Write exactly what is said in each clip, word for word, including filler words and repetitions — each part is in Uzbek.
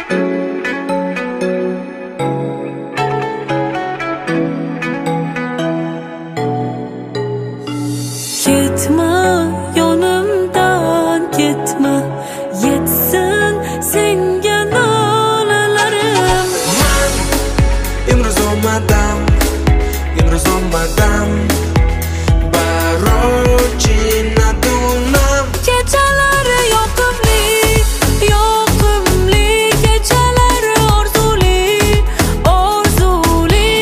Ketma yonimdan ketma, yetsin senga nolalarim. Man imroz olmadim, imroz olmadim, barocina dunam. Kechalari yoqimli, yoqimli, kechalari orzuli, orzuli.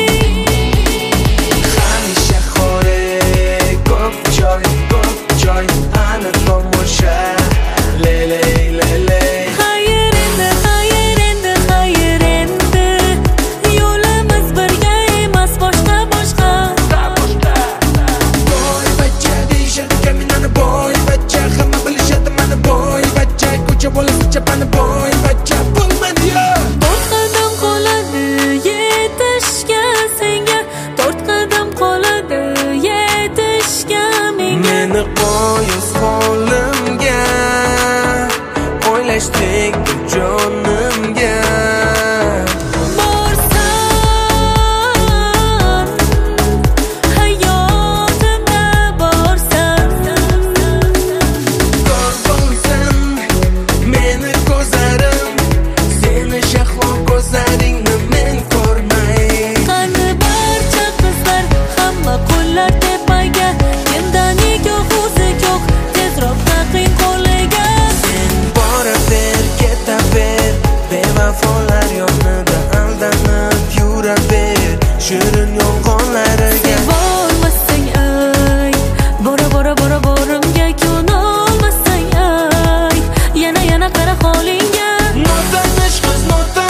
Hamisha xore, ko'p joy, ko'p joy, ana tomosha, leley, leley. Xayr endi, xayr endi, xayr endi, yo'limiz birga emas, boshqa boshqa. Boy bachcha deyishadi meni, boy bachcha, hamma bilishadi mani, boy bachcha, ko'cha bolasicha mani, boy bachcha bo'lmadi-yu. To'rt qadam qoladi yetishga senga, to'rt qadam qoladi yetishga menga. Meni qo'yiz holimga, o'ylashdik jonimga. Borsan, hayotimda borsan, Ko'r bo'lsin meni ko'zlarim, seni shahlo ko'zlaringni men ko'rmay. qani barcha qizlar, hamma qo'llar tepaga, kimdan nikoh o'zi yo'q, tezroq taqing qo'liga. Sen boraver, ketaver, bevafolar yonida aldanib yuraver, shirin yolg'onlariga. Bormasang ay, bora bora bora borimga ko'nolmasang ay, yana yana qara holingga. Notanish qiz, notanish